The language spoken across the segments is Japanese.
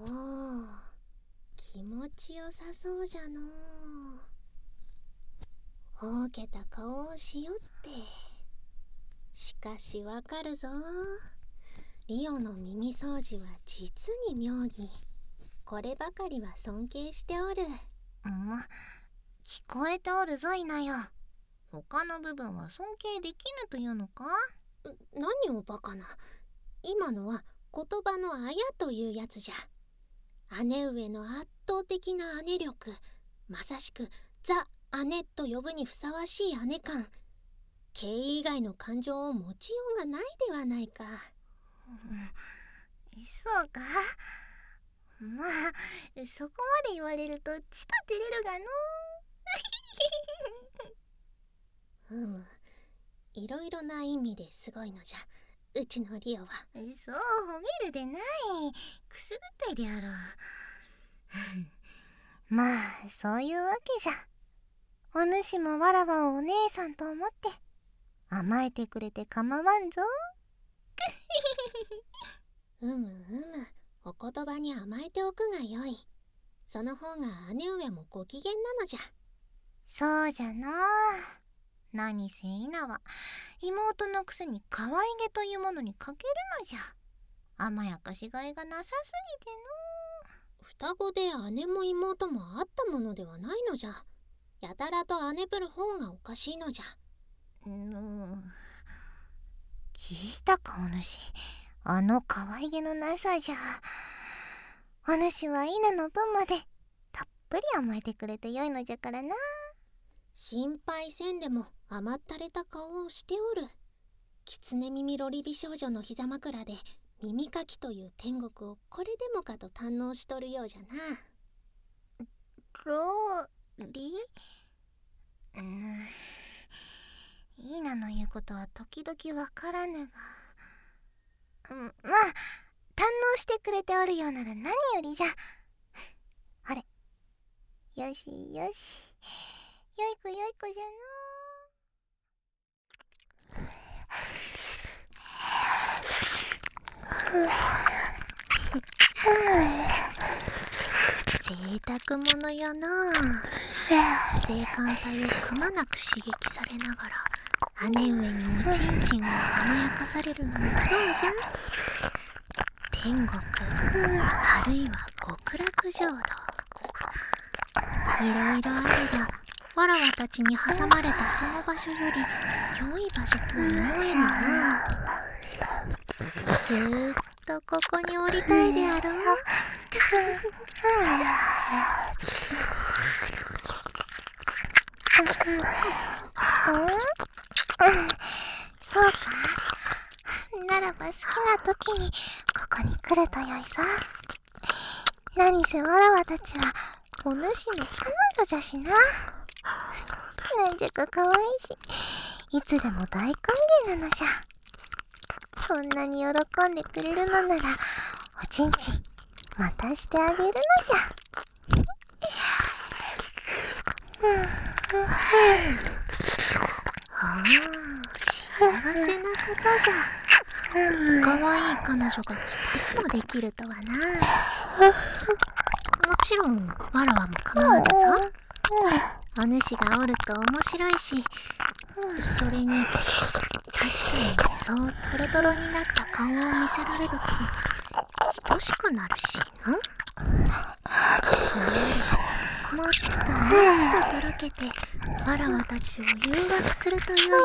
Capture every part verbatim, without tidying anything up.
おお、気持ちよさそうじゃのう。ほうけた顔をしよって。しかしわかるぞ。リオの耳掃除は実に妙義。こればかりは尊敬しておる。 うん、聞こえておるぞいなよ。他の部分は尊敬できぬというのか？ 何をバカな。今のは言葉のあやというやつじゃ。姉上の圧倒的な姉力、まさしくザ・姉と呼ぶにふさわしい姉感。敬意以外の感情を持ちようがないではないか。 うん、そうか。まあそこまで言われるとちと照れるがのうむ、いろいろな意味ですごいのじゃ、うちのリオは。 そう褒めるでない、くすぐったいであろう。まあそういうわけじゃ。お主もわらわをお姉さんと思って甘えてくれて構わんぞうむうむ、お言葉に甘えておくがよい。その方が姉上もご機嫌なのじゃ。 そうじゃな。何せいなは妹のくせに可愛げというものに欠けるのじゃ。甘やかしがいがなさすぎての。 双子で姉も妹もあったものではないのじゃ。やたらと姉ぶる方がおかしいのじゃ。 うん、聞いたかお主、あの可愛げのなさじゃ。お主は稲の分までたっぷり甘えてくれてよいのじゃからな。 心配せんでも甘ったれた顔をしておる。狐耳ロリ美少女の膝枕で耳かきという天国をこれでもかと堪能しとるようじゃな。 ローリうん、イーナの言うことは時々わからぬが、うん、まあ堪能してくれておるようなら何よりじゃ。あれ、よしよし、よい子よい子じゃ贅沢者よな。性感帯をくまなく刺激されながら姉上におちんちんを甘やかされるのはどうじゃ。天国あるいは極楽浄土、いろいろあるがわらわたちに挟まれたその場所より良い場所とは思えぬな。ずーっとここにおりたいであろう。 そうか。ならば好きな時にここに来るとよいさ。何せわらわたちはお主の彼女じゃしな。なんじゃか可愛いし、いつでも大歓迎なのじゃ。そんなに喜んでくれるのならおちんちんまたしてあげるのじゃ。 ああ、幸せなことじゃ。かわいい彼女がふたつもできるとはな。もちろんわらわも構わぬぞ。お主がおると面白いし、それに確かにそうトロトロになった顔を見せられると愛しくなるしな。もっともっととろけてわらわたちを誘惑するとよいぞ。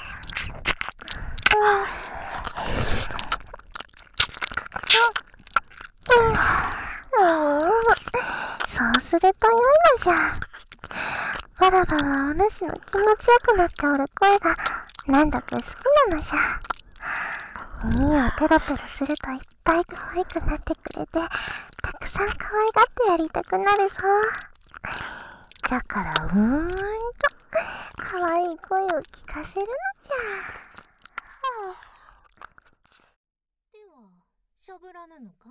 そうするとよいのじゃ。わらばはお主の気持ちよくなっておる声がなんだか好きなのじゃ。耳をペロペロするといっぱい可愛くなってくれて、たくさん可愛がってやりたくなるぞ。じゃからうーんと可愛い声を聞かせるのじゃ。 ではしゃぶらぬのか？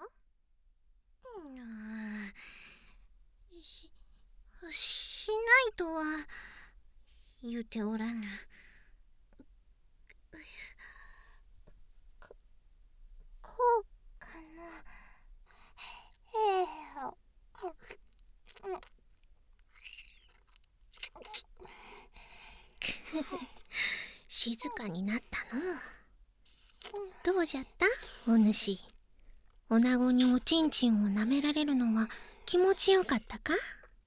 うん、し、しないとは言うておらぬ。こ、こうかな。え静かになったの。どうじゃったお主。女子におちんちんを舐められるのは気持ちよかったか？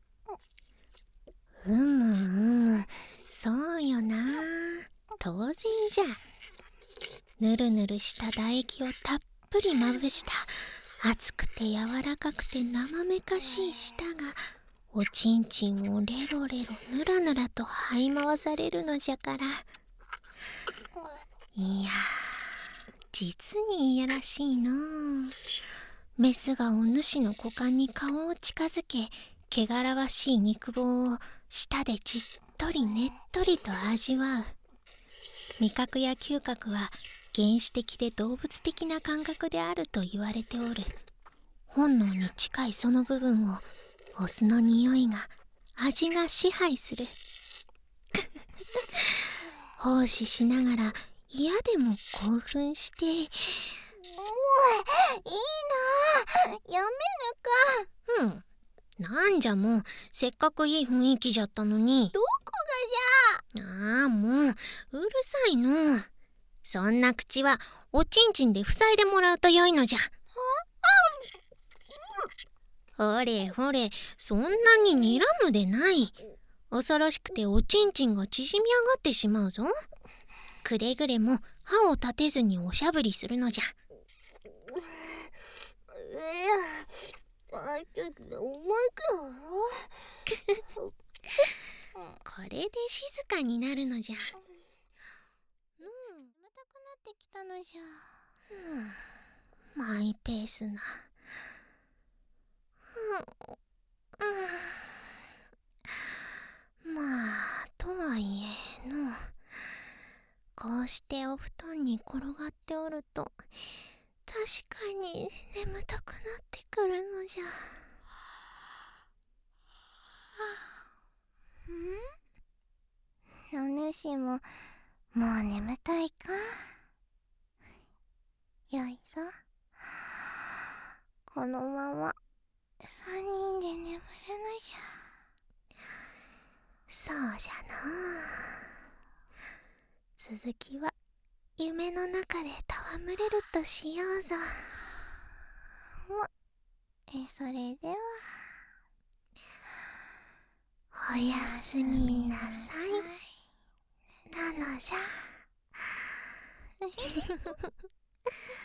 うむうむ、そうよな。当然じゃ。ぬるぬるした唾液をたっぷりまぶした熱くて柔らかくて生めかしい舌がおちんちんをレロレロぬらぬらと這い回されるのじゃから。いやー、実にいやらしいのう。メスがお主の股間に顔を近づけ、汚らわしい肉棒を舌でじっとりねっとりと味わう。味覚や嗅覚は原始的で動物的な感覚であると言われておる。本能に近いその部分をオスの匂いが、味が支配する。奉仕しながら嫌でも興奮して。 もういいなあ、やめぬか。 うん、なんじゃもう、せっかくいい雰囲気じゃったのに。 どこがじゃ。 ああ、もううるさいの。そんな口はおちんちんで塞いでもらうとよいのじゃ。ほれほれ、そんなに睨むでない。恐ろしくておちんちんが縮み上がってしまうぞ。くれぐれも歯を立てずにおしゃぶりするのじゃ。 いや、あ、ちょっと重いか。 これで静かになるのじゃ。 うん、重たくなってきたのじゃ。 うん、マイペースな。うん、まあとはいえの、こうしてお布団に転がっておると確かに眠たくなってくるのじゃ。 ん？お主ももう眠たいか？よいぞ。このまま三人で眠るのじゃ。 そうじゃのう。続きは夢の中で戯れるとしようぞ。 ま、え、それではおやすみなさいなのじゃ。